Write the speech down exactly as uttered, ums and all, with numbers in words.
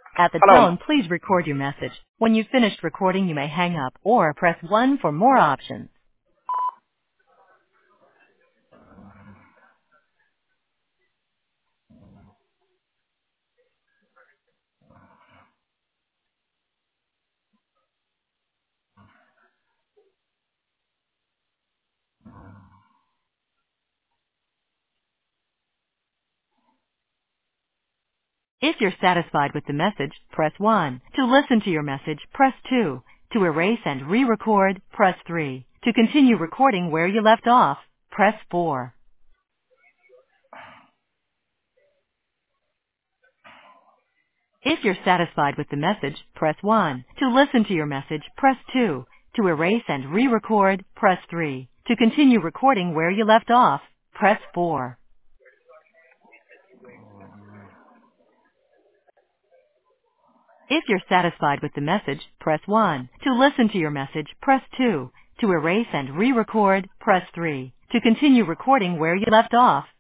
At the Hello. tone, please record your message. When you've finished recording, you may hang up or press one for more options. If you're satisfied with the message, press one. To listen to your message, press two. To erase and re-record, press three. To continue recording where you left off, press four. If you're satisfied with the message, press one. To listen to your message, press two. To erase and re-record, press three. To continue recording where you left off, press four. If you're satisfied with the message, press one. To listen to your message, press two. To erase and re-record, press three. To continue recording where you left off,